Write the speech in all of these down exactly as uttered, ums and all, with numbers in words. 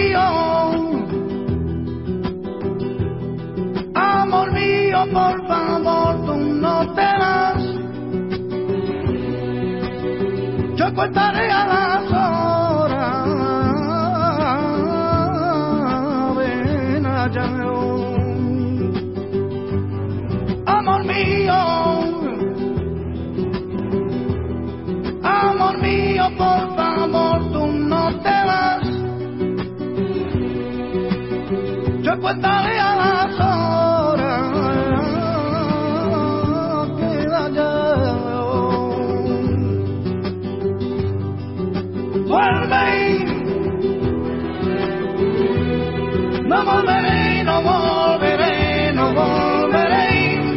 mío, amor mío, por favor, tú no te vas. Yo contaré a las horas, ven allá. Amor mío, amor mío, por favor, tú no te vas. Yo contaré a las horas que allá. Vuelve, no volveré, no volveré, no volveré.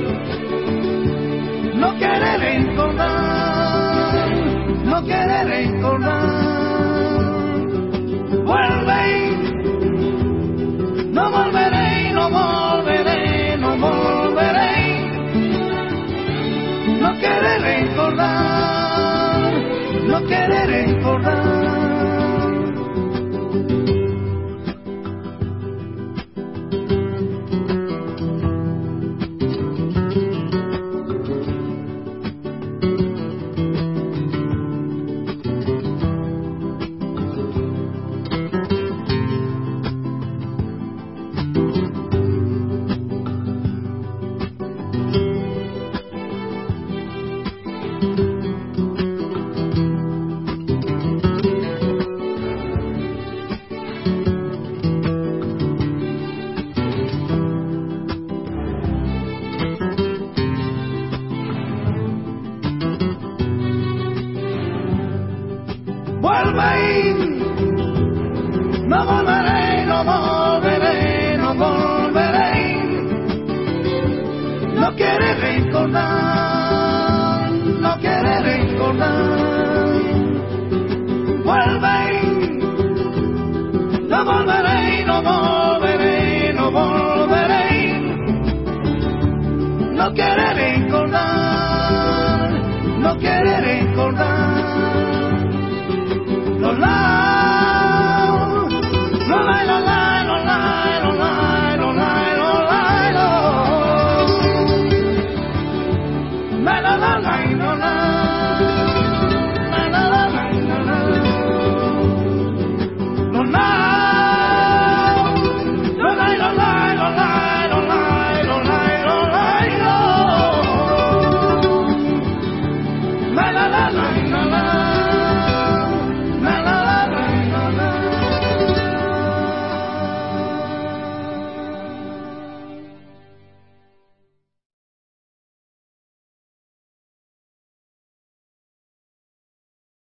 No quiere recordar, no quiere recordar. Vuelve, no volveré, no volveré, no volveré. No quiere recordar, no quiere recordar. Vuelve, no volveré, no volveré, no volveré. No quiere recordar, no quiere recordar. Vuelve, no volveré.